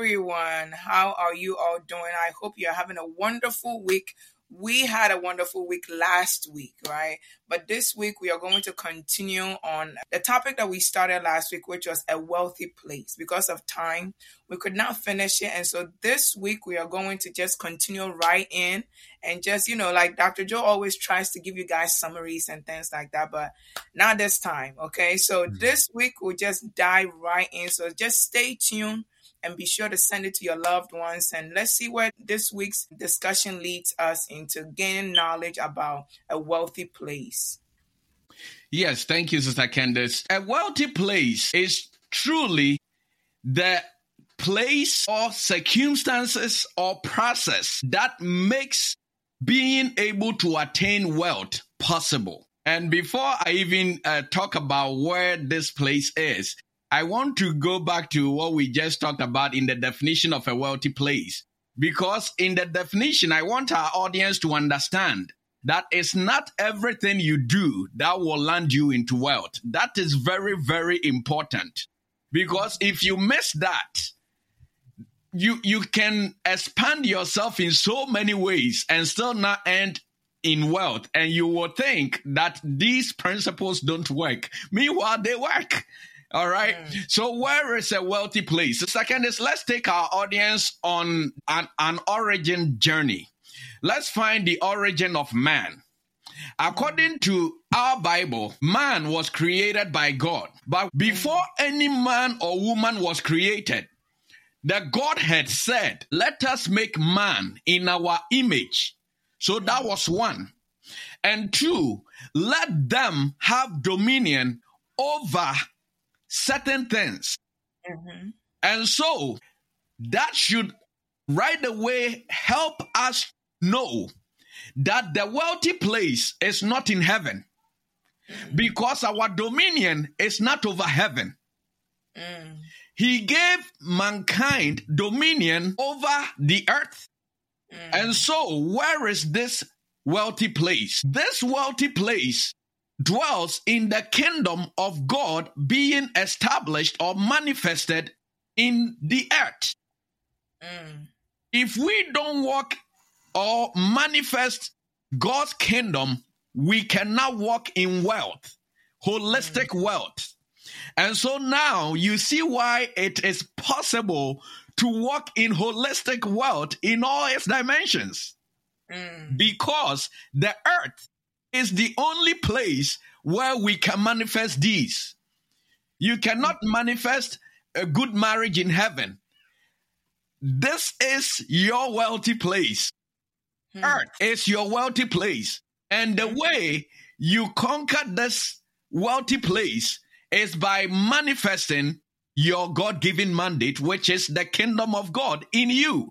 everyone. How are you all doing? I hope you're having a wonderful week. We had a wonderful week last week, right? But this week we are going to continue on the topic that we started last week, which was a wealthy place. Because of time, we could not finish it. And so this week we are going to just continue right in and just, like Dr. Joe always tries to give you guys summaries and things like that, but not this time, okay? So this week we'll just dive right in. So just stay tuned and be sure to send it to your loved ones. And let's see where this week's discussion leads us into gaining knowledge about a wealthy place. Yes, thank you, Sister Candace. A wealthy place is truly the place or circumstances or process that makes being able to attain wealth possible. And before I even talk about where this place is, I want to go back to what we just talked about in the definition of a wealthy place. Because in the definition, I want our audience to understand that it's not everything you do that will land you into wealth. That is very, very important. Because if you miss that, you can expand yourself in so many ways and still not end in wealth. And you will think that these principles don't work. Meanwhile, they work. All right. So where is a wealthy place? The second is, let's take our audience on an origin journey. Let's find the origin of man. According to our Bible, man was created by God. But before any man or woman was created, the Godhead said, let us make man in our image. So that was one. And two, let them have dominion over certain things. And so that should right away help us know that the wealthy place is not in heaven, because our dominion is not over heaven. He gave mankind dominion over the earth. And so where is this wealthy place? This wealthy place dwells in the kingdom of God being established or manifested in the earth. If we don't walk or manifest God's kingdom, we cannot walk in wealth, holistic wealth. And so now you see why it is possible to walk in holistic wealth in all its dimensions. Because the earth is the only place where we can manifest these. You cannot manifest a good marriage in heaven. This is your wealthy place. Earth is your wealthy place. And the way you conquer this wealthy place is by manifesting your God-given mandate, which is the kingdom of God in you.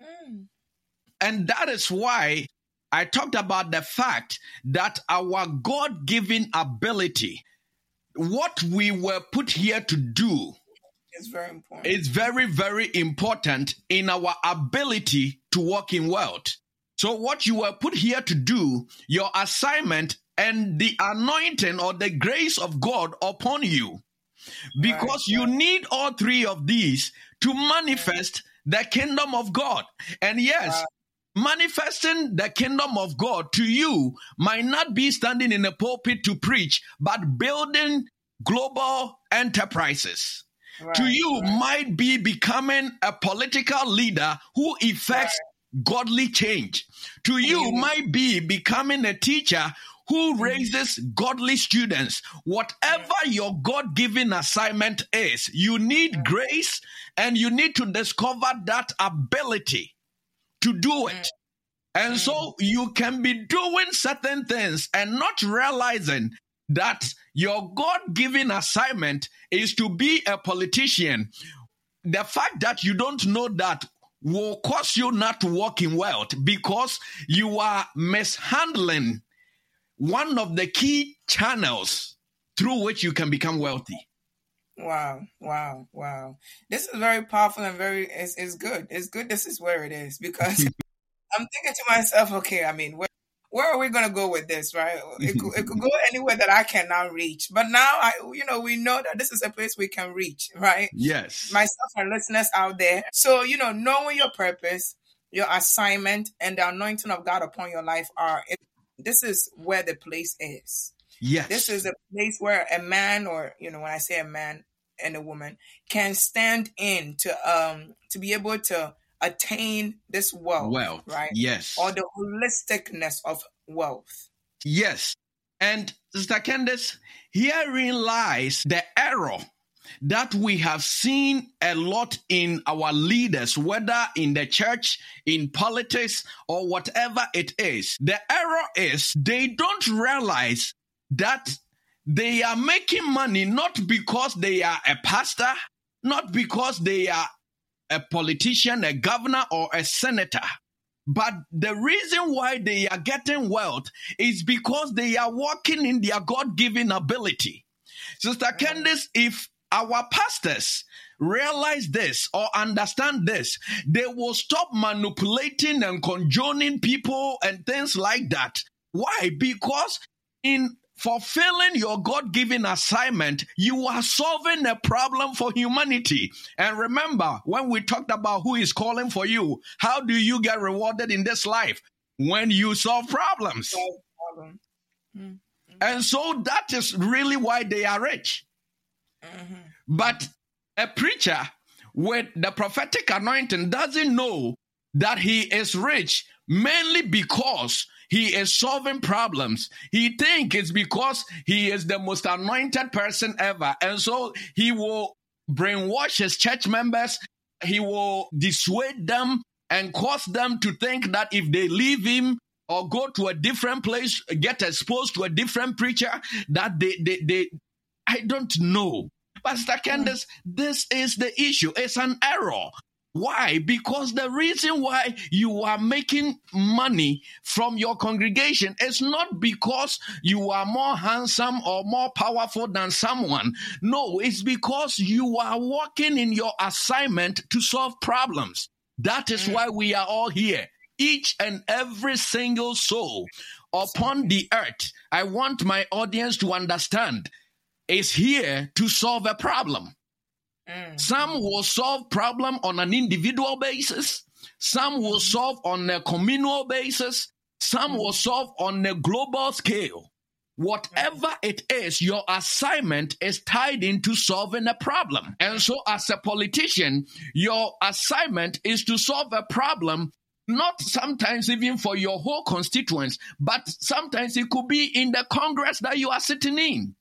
And that is why I talked about the fact that our God-given ability, what we were put here to do, is very important. It's very, very important in our ability to walk in wealth. So what you were put here to do, your assignment and the anointing or the grace of God upon you, because you need all three of these to manifest the kingdom of God. And yes, manifesting the kingdom of God to you might not be standing in a pulpit to preach, but building global enterprises. To you might be becoming a political leader who effects godly change. To you might be becoming a teacher who raises godly students. Whatever your God-given assignment is, you need grace and you need to discover that ability to do it. And so you can be doing certain things and not realizing that your God-given assignment is to be a politician. The fact that you don't know that will cause you not to walk in wealth, because you are mishandling one of the key channels through which you can become wealthy. Wow. This is very powerful and it's good. It's good this is where it is, because I'm thinking to myself, okay, where are we going to go with this, right? It could go anywhere that I cannot reach. But now, we know that this is a place we can reach, right? Yes. Myself and listeners out there. So, knowing your purpose, your assignment, and the anointing of God upon your life this is where the place is. Yes. This is a place where a man, or, when I say a man and a woman, can stand in to be able to attain this wealth, right? Yes. Or the holisticness of wealth. Yes. And Sister Candace, herein lies the error that we have seen a lot in our leaders, whether in the church, in politics, or whatever it is. The error is they don't realize that they are making money not because they are a pastor, not because they are a politician, a governor, or a senator. But the reason why they are getting wealth is because they are walking in their God-given ability. Sister Candace, if our pastors realize this or understand this, they will stop manipulating and cajoling people and things like that. Why? Because in fulfilling your God-given assignment, you are solving a problem for humanity. And remember, when we talked about who is calling for you, how do you get rewarded in this life? When you solve problems. Mm-hmm. And so that is really why they are rich. Mm-hmm. But a preacher with the prophetic anointing doesn't know that he is rich mainly because he is solving problems. He thinks it's because he is the most anointed person ever. And so he will brainwash his church members. He will dissuade them and cause them to think that if they leave him or go to a different place, get exposed to a different preacher, that they I don't know. Pastor Candace, this is the issue. It's an error. Why? Because the reason why you are making money from your congregation is not because you are more handsome or more powerful than someone. No, it's because you are working in your assignment to solve problems. That is why we are all here. Each and every single soul upon the earth, I want my audience to understand, is here to solve a problem. Some will solve problem on an individual basis. Some will solve on a communal basis. Some will solve on a global scale. Whatever it is, your assignment is tied into solving a problem. And so as a politician, your assignment is to solve a problem, not sometimes even for your whole constituents, but sometimes it could be in the Congress that you are sitting in.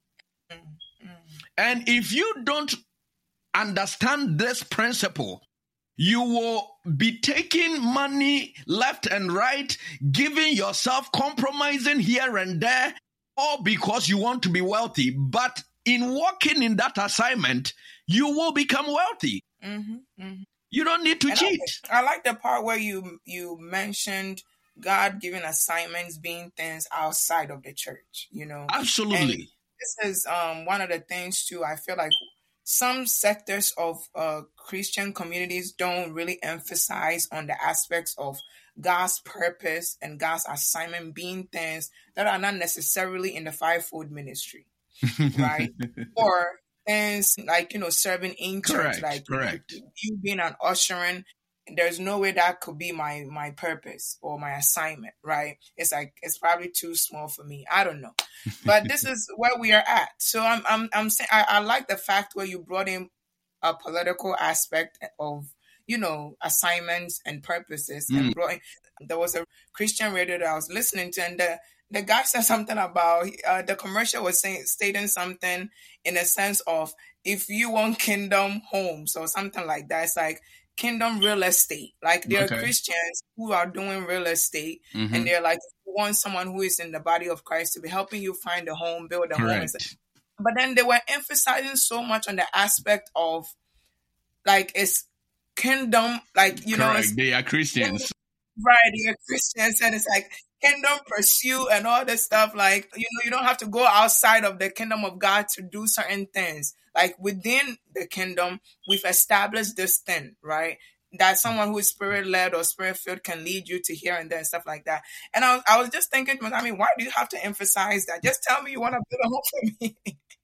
And if you don't understand this principle, you will be taking money left and right, giving yourself, compromising here and there, all because you want to be wealthy. But in working in that assignment, you will become wealthy. You don't need to cheat. I like the part where you mentioned God-given assignments being things outside of the church, Absolutely. And this is one of the things too. I feel like some sectors of Christian communities don't really emphasize on the aspects of God's purpose and God's assignment being things that are not necessarily in the fivefold ministry, right? Or things like, serving in church, correct. You being an ushering. There's no way that could be my purpose or my assignment, right? It's like, it's probably too small for me. I don't know. But this is where we are at. So I'm saying, I like the fact where you brought in a political aspect of, assignments and purposes. And brought in, there was a Christian radio that I was listening to, and the guy said something about, the commercial was stating something in a sense of, if you want kingdom homes or something like that, it's like, kingdom real estate. Like there are Christians who are doing real estate, and they're like, you want someone who is in the body of Christ to be helping you find a home, build a home. But then they were emphasizing so much on the aspect of like, it's kingdom, like, they are Christians. Right, they are Christians, and it's like kingdom pursuit and all this stuff. Like, you don't have to go outside of the kingdom of God to do certain things. Like within the kingdom, we've established this thing, right? that someone who is spirit led or spirit filled can lead you to here and there and stuff like that. And I was just thinking, I mean, why do you have to emphasize that? Just tell me you want to build a home for me.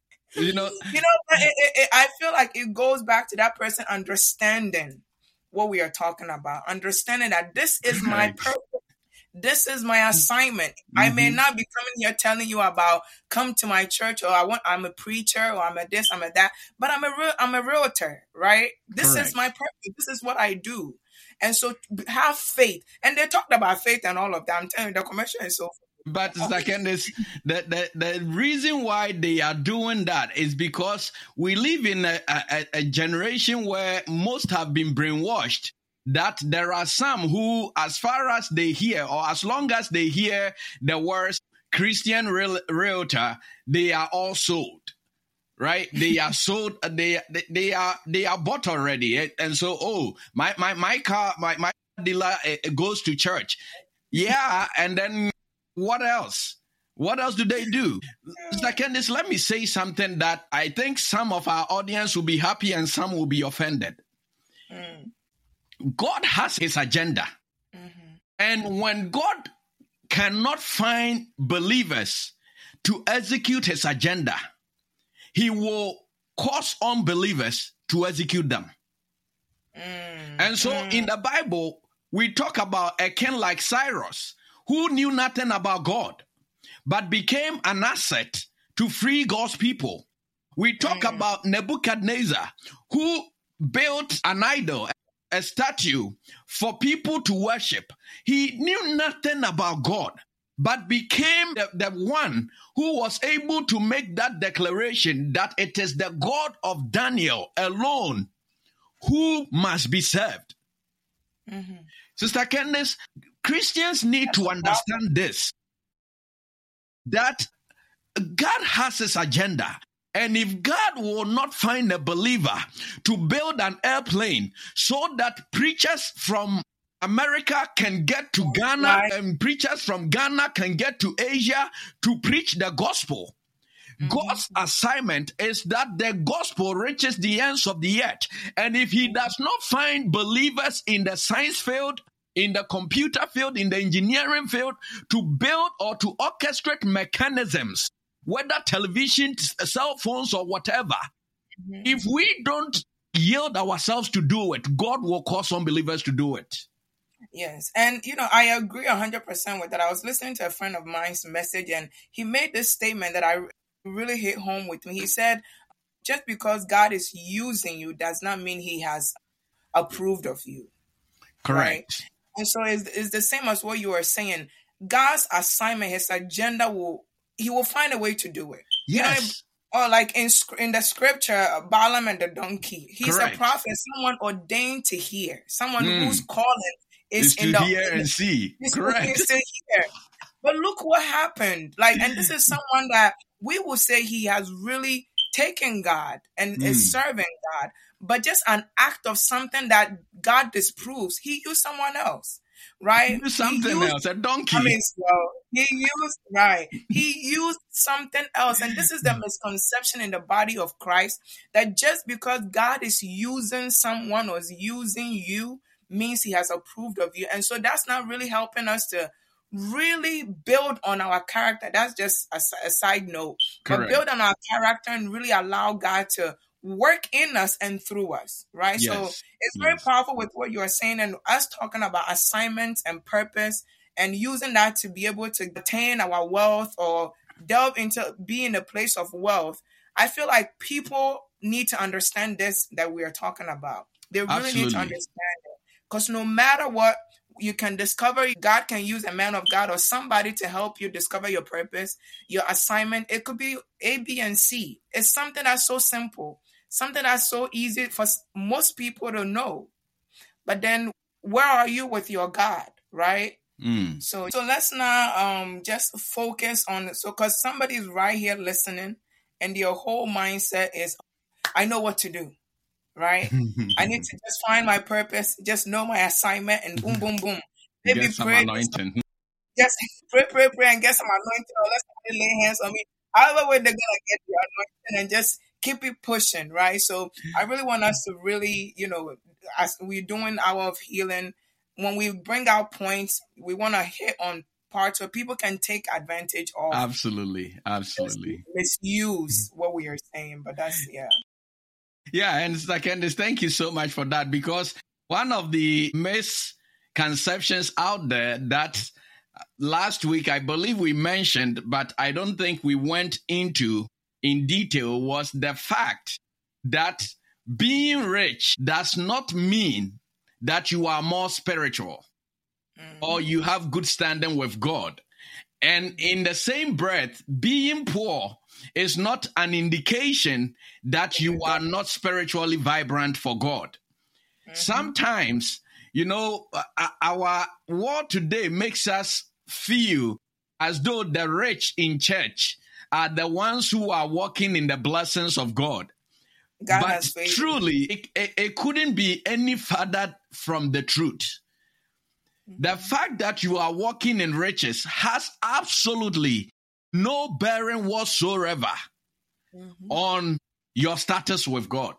I feel like it goes back to that person understanding what we are talking about, understanding that this is my purpose. This is my assignment. I may not be coming here telling you about come to my church or I'm a preacher or I'm a this, I'm a that, but I'm a realtor, right? This is my purpose. This is what I do. And so have faith. And they talked about faith and all of that. I'm telling you, the commercial is so. But Candace, the reason why they are doing that is because we live in a generation where most have been brainwashed. That there are some who, as far as they hear, or as long as they hear the words Christian realtor, they are all sold, right? They are sold. They are bought already, and so my car, my dealer goes to church, yeah, and then what else? What else do they do? Mr. Candace, let me say something that I think some of our audience will be happy and some will be offended. God has his agenda. And when God cannot find believers to execute his agenda, he will cause unbelievers to execute them. And so in the Bible, we talk about a king like Cyrus, who knew nothing about God, but became an asset to free God's people. We talk about Nebuchadnezzar, who built an idol, a statue for people to worship. He knew nothing about God, but became the one who was able to make that declaration that it is the God of Daniel alone who must be served. Sister Candace, Christians need to understand this, that God has his agenda. And if God will not find a believer to build an airplane so that preachers from America can get to Ghana and preachers from Ghana can get to Asia to preach the gospel, God's assignment is that the gospel reaches the ends of the earth. And if he does not find believers in the science field, in the computer field, in the engineering field, to build or to orchestrate mechanisms, whether television, cell phones, or whatever, if we don't yield ourselves to do it, God will cause unbelievers to do it. Yes. And, I agree 100% with that. I was listening to a friend of mine's message, and he made this statement that I really hit home with me. He said, just because God is using you does not mean he has approved of you. Correct. Right? And so it's the same as what you are saying. God's assignment, his agenda, he will find a way to do it. Yes. Or like in the scripture, Balaam and the donkey. He's Correct. a prophet, someone ordained to hear, someone whose calling is to hear and see. Correct. To hear. But look what happened. And this is someone that we will say he has really taken God and is serving God, but just an act of something that God disapproves. He used someone else. Right? Something else, a donkey. He used something else. And this is the misconception in the body of Christ, that just because God is using someone or is using you means he has approved of you. And so that's not really helping us to really build on our character. That's just a side note. Correct. But build on our character and really allow God to work in us and through us, right? Yes. So it's very powerful with what you are saying, and us talking about assignments and purpose and using that to be able to attain our wealth or delve into being in a place of wealth. I feel like people need to understand this that we are talking about. They really need to understand it, because no matter what, you can discover, God can use a man of God or somebody to help you discover your purpose, your assignment. It could be A, B, and C. It's something that's so simple, something that's so easy for most people to know. But then where are you with your God, right? So let's not just focus on it. So because somebody's right here listening and their whole mindset is, I know what to do. Right? I need to just find my purpose, just know my assignment, and boom, boom, boom. Maybe get some pray, anointing. just pray, and get some anointing, or let's lay hands on me. However way they're gonna get the anointing and just keep it pushing, right? So I really want us to really, as we're doing Hour of Healing, when we bring out points, we want to hit on parts where people can take advantage of. Absolutely. Misuse what we are saying, but that's, yeah. Yeah, and Sister Candace, thank you so much for that, because one of the misconceptions out there that last week I believe we mentioned, but I don't think we went into in detail, was the fact that being rich does not mean that you are more spiritual or you have good standing with God. And in the same breath, being poor is not an indication that you are not spiritually vibrant for God. Sometimes, our world today makes us feel as though the rich in church are the ones who are walking in the blessings of God. But truly, it couldn't be any further from the truth. The fact that you are walking in riches has absolutely no bearing whatsoever on your status with God.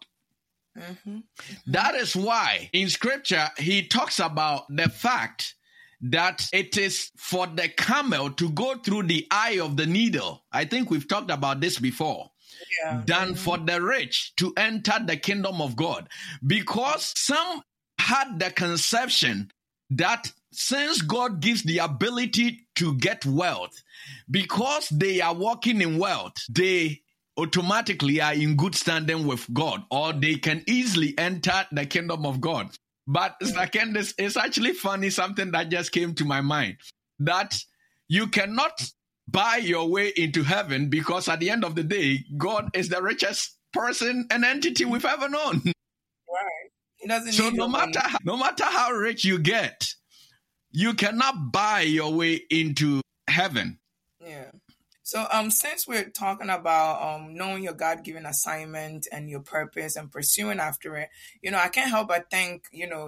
That is why in scripture, he talks about the fact that it is for the camel to go through the eye of the needle. I think we've talked about this before. Than for the rich to enter the kingdom of God. Because some had the conception that since God gives the ability to get wealth, because they are walking in wealth, they automatically are in good standing with God, or they can easily enter the kingdom of God. But Candace, it's actually funny, something that just came to my mind, that you cannot buy your way into heaven, because at the end of the day, God is the richest person and entity we've ever known. Right. He doesn't so need no matter how rich you get, you cannot buy your way into heaven. Yeah. So since we're talking about knowing your God-given assignment and your purpose and pursuing after it, I can't help but think,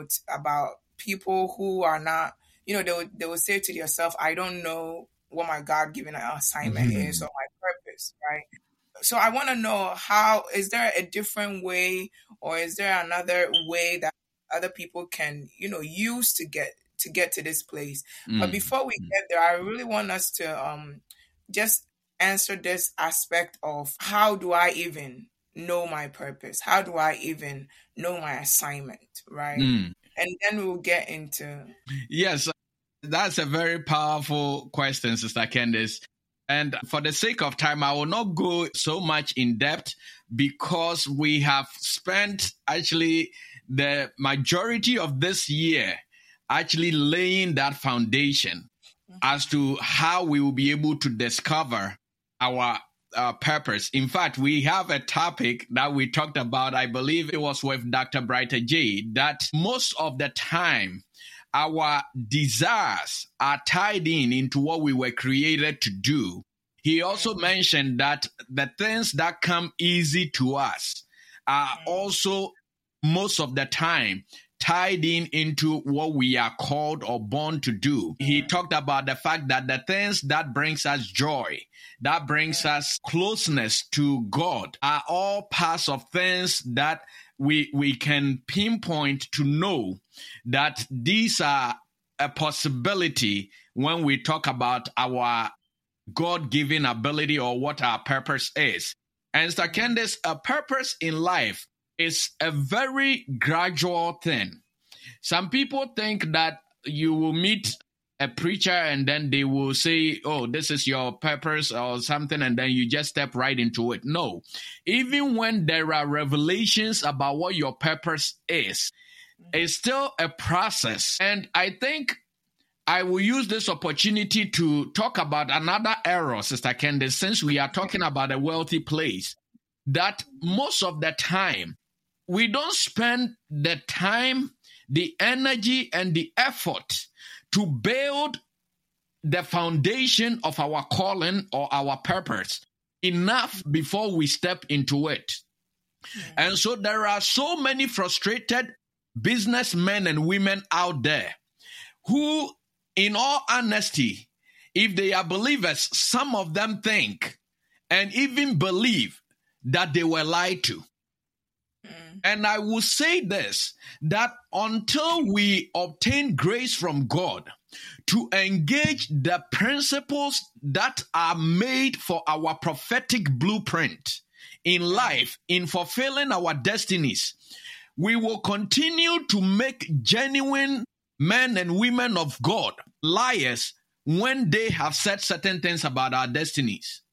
about people who are not, they will say to themselves, I don't know what my God-given assignment is or my purpose, right? So I want to know, is there a different way, or is there another way that other people can, use to get to this place? But before we get there, I really want us to just answer this aspect of, how do I even know my purpose? How do I even know my assignment, right? And then we'll get into... Yes, that's a very powerful question, Sister Candace. And for the sake of time, I will not go so much in depth, because we have spent actually the majority of this year actually laying that foundation as to how we will be able to discover our purpose. In fact, we have a topic that we talked about, I believe it was with Dr. Brighter J, that most of the time, our desires are tied into what we were created to do. He also mentioned that the things that come easy to us are also most of the time tied into what we are called or born to do. He talked about the fact that the things that brings us joy, that brings us closeness to God, are all parts of things that we can pinpoint to know that these are a possibility when we talk about our God-given ability or what our purpose is. And Sister Candace, a purpose in life is a very gradual thing. Some people think that you will meet a preacher and then they will say, oh, this is your purpose or something, and then you just step right into it. No. Even when there are revelations about what your purpose is, it's still a process. And I think I will use this opportunity to talk about another error, Sister Candace, since we are talking about a wealthy place, that most of the time, we don't spend the time, the energy, and the effort to build the foundation of our calling or our purpose enough before we step into it. And so there are so many frustrated businessmen and women out there who, in all honesty, if they are believers, some of them think and even believe that they were lied to. And I will say this, that until we obtain grace from God to engage the principles that are made for our prophetic blueprint in life, in fulfilling our destinies, we will continue to make genuine men and women of God liars when they have said certain things about our destinies.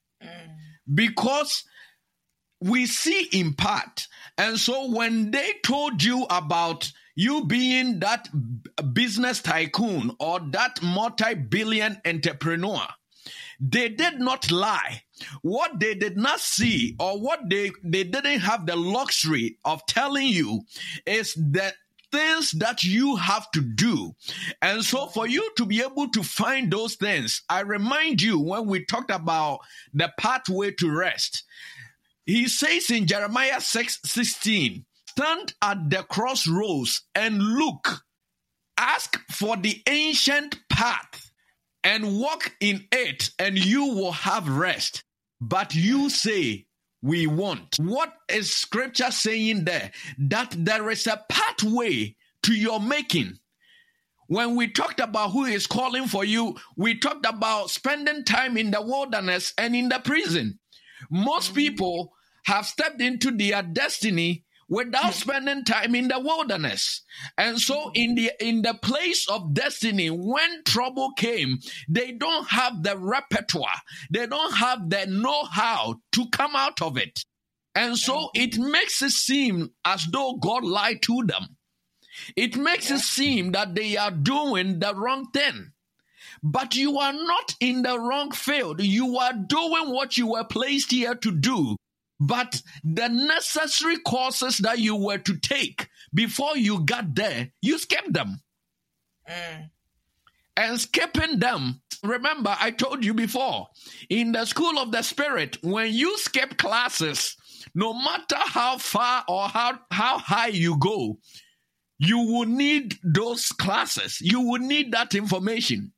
Because we see in part. And so when they told you about you being that business tycoon or that multi-billion entrepreneur, they did not lie. What they did not see, or what they didn't have the luxury of telling you, is that things that you have to do. And so for you to be able to find those things, I remind you when we talked about the pathway to rest, he says in Jeremiah 6:16, stand at the crossroads and look, ask for the ancient path and walk in it, and you will have rest. But you say, we won't. What is scripture saying there? That there is a pathway to your making. When we talked about who is calling for you, we talked about spending time in the wilderness and in the prison. Most people have stepped into their destiny without spending time in the wilderness. And so in the place of destiny, when trouble came, they don't have the repertoire. They don't have the know-how to come out of it. And so it makes it seem as though God lied to them. It makes it seem that they are doing the wrong thing. But you are not in the wrong field. You are doing what you were placed here to do. But the necessary courses that you were to take before you got there, you skipped them. And skipping them, remember, I told you before, in the school of the Spirit, when you skip classes, no matter how far or how high you go, you will need those classes. You will need that information.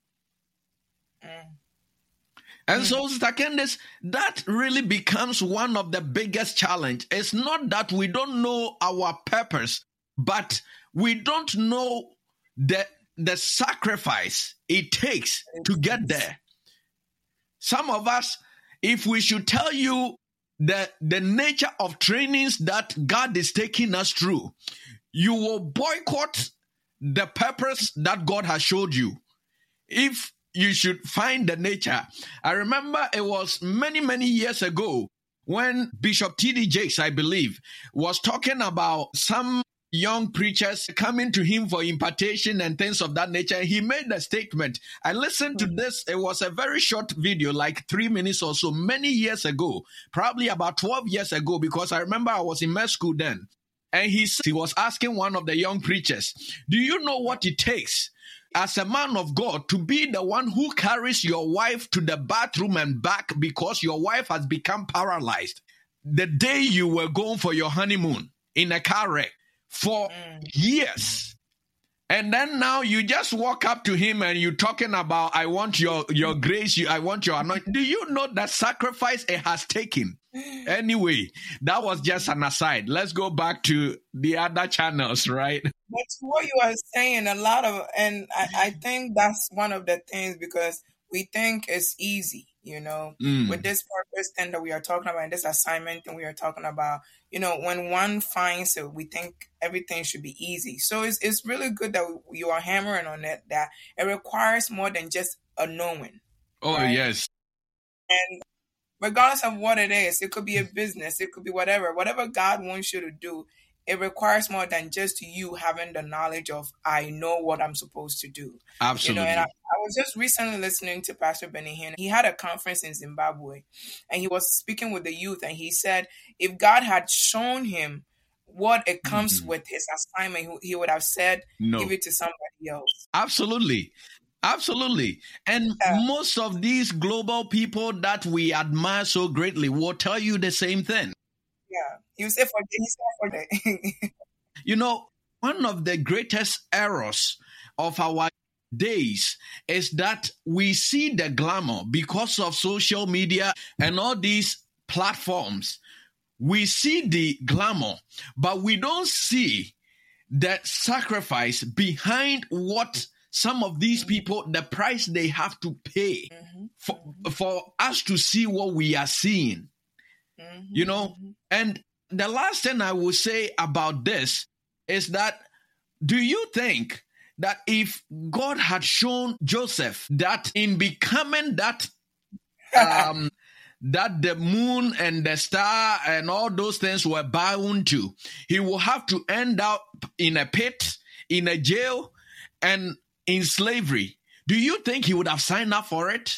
And so, Sister Candace, that really becomes one of the biggest challenges. It's not that we don't know our purpose, but we don't know the sacrifice it takes to get there. Some of us, if we should tell you the nature of trainings that God is taking us through, you will boycott the purpose that God has showed you. If you should find the nature. I remember it was many, many years ago when Bishop T.D. Jakes, I believe, was talking about some young preachers coming to him for impartation and things of that nature. He made a statement. I listened to this. It was a very short video, like 3 minutes or so, many years ago, probably about 12 years ago, because I remember I was in med school then. And he was asking one of the young preachers, do you know what it takes as a man of God to be the one who carries your wife to the bathroom and back because your wife has become paralyzed the day you were going for your honeymoon in a car wreck for years? And then now you just walk up to him and you're talking about, I want your grace, I want your anointing. Do you know the sacrifice it has taken? Anyway, that was just an aside. Let's go back to the other channels, right? That's what you are saying, and I think that's one of the things, because we think it's easy, with this purpose thing that we are talking about, and this assignment thing we are talking about, when one finds it, we think everything should be easy. So it's really good that you are hammering on it, that it requires more than just a knowing. Oh, right? Yes. And regardless of what it is, it could be a business, it could be whatever God wants you to do. It requires more than just you having the knowledge of, I know what I'm supposed to do. Absolutely. And I was just recently listening to Pastor Benny Hinn. He had a conference in Zimbabwe, and he was speaking with the youth, and he said if God had shown him what it comes with his assignment, he would have said, give it to somebody else. Absolutely. Absolutely. And most of these global people that we admire so greatly will tell you the same thing. Yeah. You say for that. One of the greatest errors of our days is that we see the glamour because of social media and all these platforms. we see the glamour, but we don't see the sacrifice behind what some of these people, the price they have to pay for us to see what we are seeing. You know, and the last thing I will say about this is that, do you think that if God had shown Joseph that in becoming that, that the moon and the star and all those things were bound to, he will have to end up in a pit, in a jail, and in slavery? Do you think he would have signed up for it?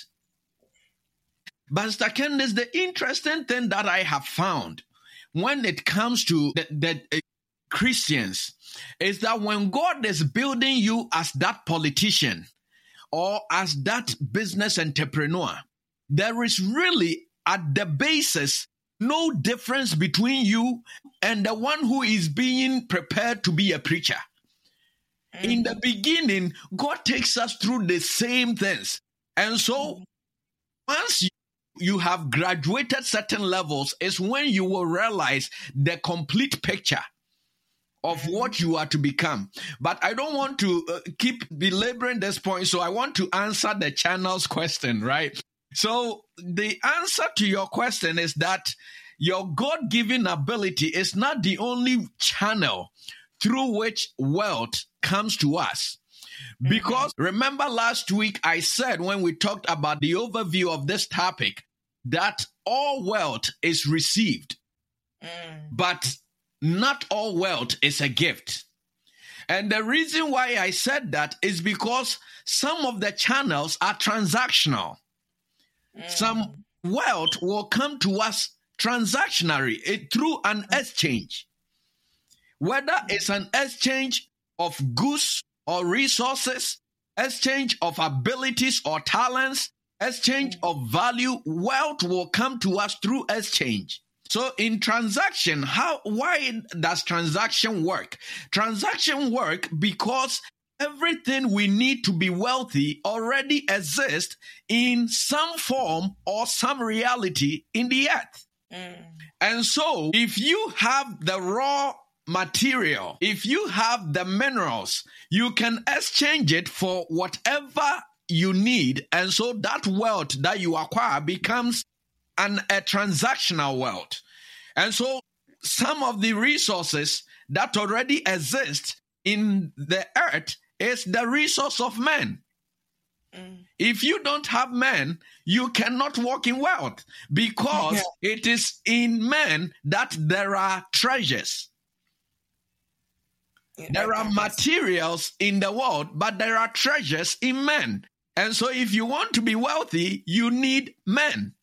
But Mr. Candace, the interesting thing that I have found when it comes to the Christians is that when God is building you as that politician or as that business entrepreneur, there is really at the basis no difference between you and the one who is being prepared to be a preacher. In the beginning, God takes us through the same things. And so once you have graduated certain levels is when you will realize the complete picture of what you are to become. But I don't want to keep belaboring this point, so I want to answer the channel's question, right? So the answer to your question is that your God-given ability is not the only channel through which wealth comes to us. Because remember last week I said when we talked about the overview of this topic that all wealth is received, but not all wealth is a gift. And the reason why I said that is because some of the channels are transactional. Some wealth will come to us transactionally through an exchange. Whether it's an exchange of goods or resources, exchange of abilities or talents, exchange of value, wealth will come to us through exchange. So in transaction, why does transaction work? Transaction work because everything we need to be wealthy already exists in some form or some reality in the earth. And so if you have the raw material, if you have the minerals, you can exchange it for whatever you need. And so that wealth that you acquire becomes a transactional wealth. And so some of the resources that already exist in the earth is the resource of men. If you don't have men, you cannot walk in wealth because it is in men that there are treasures. There are materials in the world, but there are treasures in men. And so if you want to be wealthy, you need men.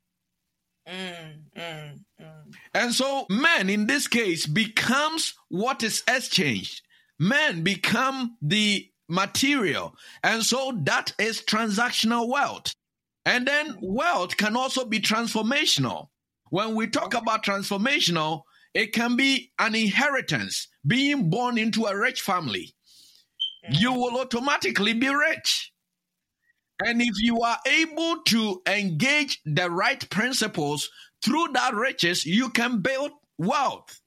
And so men in this case becomes what is exchanged. Men become the material. And so that is transactional wealth. And then wealth can also be transformational. When we talk about transformational, it can be an inheritance, being born into a rich family. You will automatically be rich. And if you are able to engage the right principles through that riches, you can build wealth.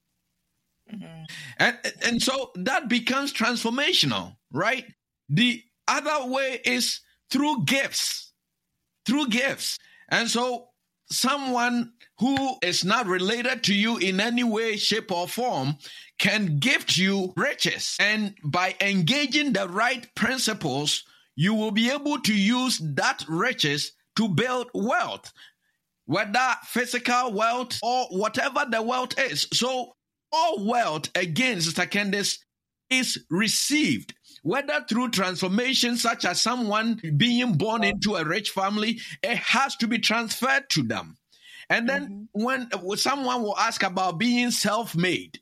And so that becomes transformational, right? The other way is through gifts. Through gifts. And so someone who is not related to you in any way, shape, or form can gift you riches. And by engaging the right principles, you will be able to use that riches to build wealth, whether physical wealth or whatever the wealth is. So all wealth, again, Sister Candace, is received, whether through transformation, such as someone being born into a rich family, it has to be transferred to them. And then when someone will ask about being self-made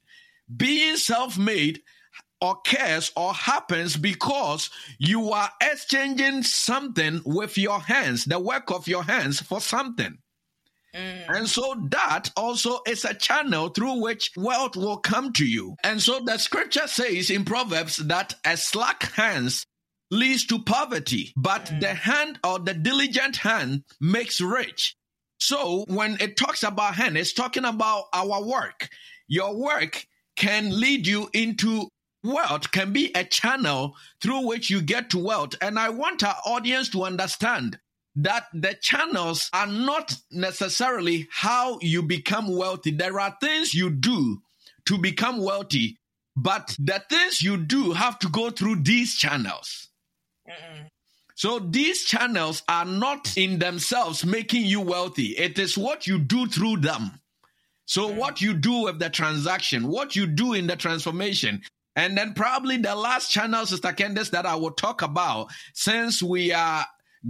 occurs or happens because you are exchanging something with your hands, the work of your hands, for something. And so that also is a channel through which wealth will come to you. And so the scripture says in Proverbs that a slack hand leads to poverty, but the hand or the diligent hand makes rich. So when it talks about hand, it's talking about our work. Your work can lead you into wealth, can be a channel through which you get to wealth. And I want our audience to understand that the channels are not necessarily how you become wealthy. There are things you do to become wealthy, but the things you do have to go through these channels. So these channels are not in themselves making you wealthy. It is what you do through them. So what you do with the transaction, what you do in the transformation. And then probably the last channel, Sister Candace, that I will talk about, since we are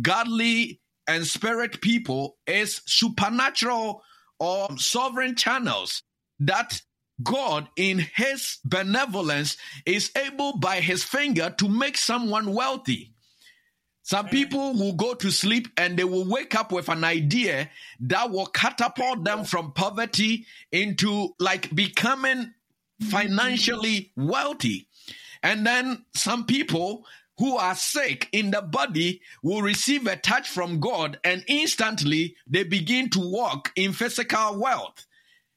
godly and spirit people, is supernatural or sovereign channels that God, in his benevolence, is able by his finger to make someone wealthy. Some people will go to sleep and they will wake up with an idea that will catapult them from poverty into like becoming financially wealthy. And then some people who are sick in the body will receive a touch from God, and instantly they begin to walk in physical wealth.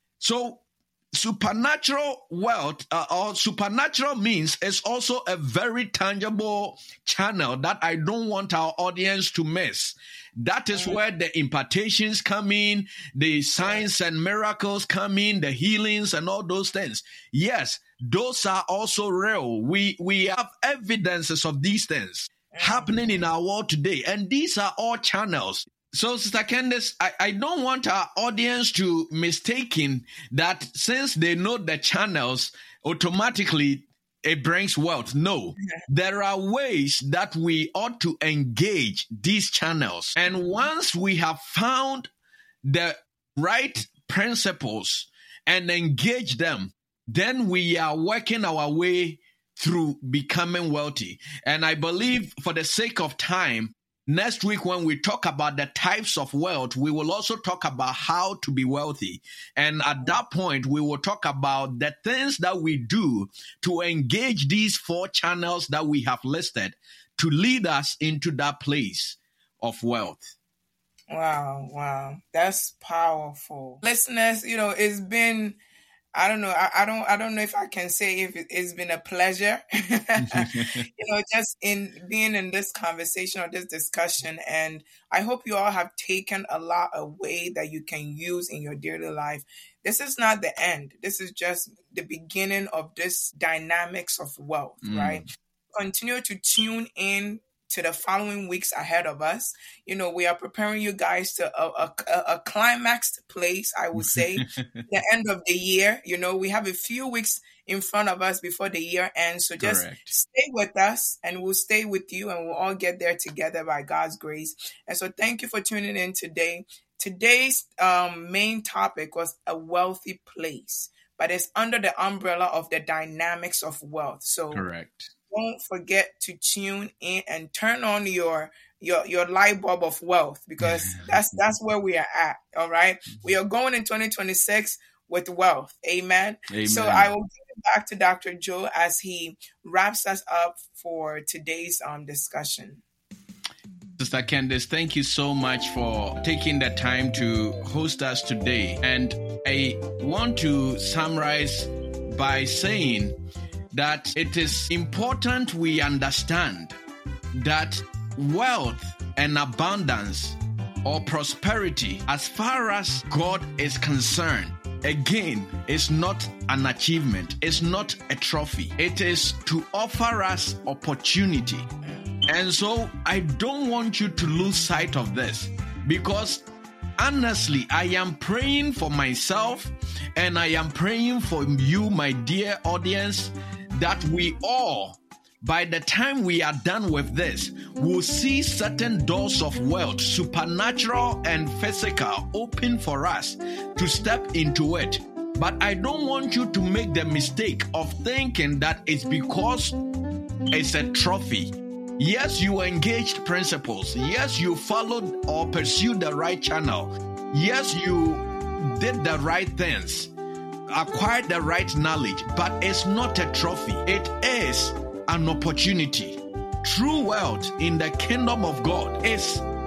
So supernatural wealth or supernatural means is also a very tangible channel that I don't want our audience to miss. That is where the impartations come in, the signs and miracles come in, the healings and all those things. Yes, those are also real. We have evidences of these things happening in our world today, and these are all channels. So, Sister Candace, I don't want our audience to mistaken that since they know the channels, automatically it brings wealth. No, there are ways that we ought to engage these channels. And once we have found the right principles and engage them, then we are working our way through becoming wealthy. And I believe, for the sake of time, next week, when we talk about the types of wealth, we will also talk about how to be wealthy. And at that point, we will talk about the things that we do to engage these 4 channels that we have listed to lead us into that place of wealth. Wow. That's powerful. Listeners, it's been, I don't know. I don't know if I can say if it's been a pleasure, just in being in this conversation or this discussion. And I hope you all have taken a lot away that you can use in your daily life. This is not the end. This is just the beginning of this dynamics of wealth, right? Continue to tune in to the following weeks ahead of us. We are preparing you guys to a climaxed place, I would say, the end of the year. We have a few weeks in front of us before the year ends. So just stay with us, and we'll stay with you, and we'll all get there together by God's grace. And so thank you for tuning in today. Today's main topic was a wealthy place, but it's under the umbrella of the dynamics of wealth. So don't forget to tune in and turn on your light bulb of wealth, because that's where we are at. All right. We are going in 2026 with wealth. Amen. So I will give it back to Dr. Joe as he wraps us up for today's discussion. Sister Candace, thank you so much for taking the time to host us today. And I want to summarize by saying that it is important we understand that wealth and abundance or prosperity, as far as God is concerned, again, is not an achievement. It's not a trophy. It is to offer us opportunity. And so I don't want you to lose sight of this, because honestly, I am praying for myself, and I am praying for you, my dear audience, that we all, by the time we are done with this, will see certain doors of wealth, supernatural and physical, open for us to step into it. But I don't want you to make the mistake of thinking that it's because it's a trophy. Yes, you engaged principles. Yes, you followed or pursued the right channel. Yes, you did the right things, acquired the right knowledge, but it's not a trophy. It is an opportunity. True wealth in the kingdom of God is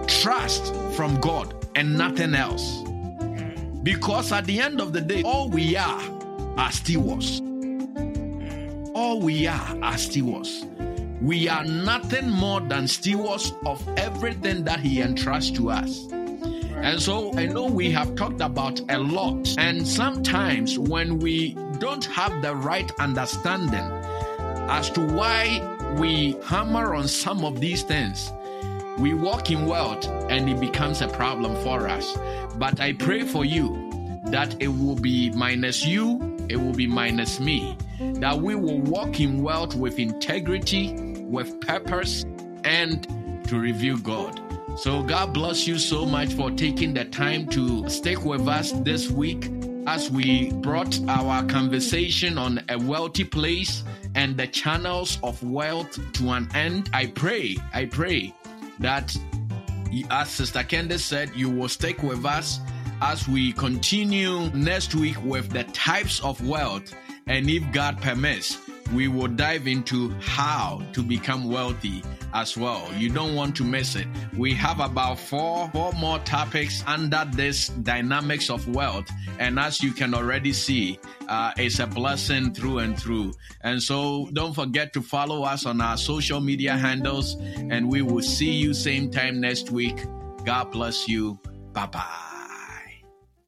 trust from God and nothing else. Because at the end of the day, all we are stewards. All we are stewards. We are nothing more than stewards of everything that He entrusts to us. And so I know we have talked about a lot. And sometimes when we don't have the right understanding as to why we hammer on some of these things, we walk in wealth and it becomes a problem for us. But I pray for you that it will be minus you, it will be minus me, that we will walk in wealth with integrity, with purpose, and to reveal God. So God bless you so much for taking the time to stick with us this week as we brought our conversation on a wealthy place and the channels of wealth to an end. I pray that, as Sister Candace said, you will stick with us as we continue next week with the types of wealth. And if God permits, we will dive into how to become wealthy as well. You don't want to miss it. We have about four more topics under this dynamics of wealth. And as you can already see, it's a blessing through and through. And so don't forget to follow us on our social media handles. And we will see you same time next week. God bless you. Bye-bye.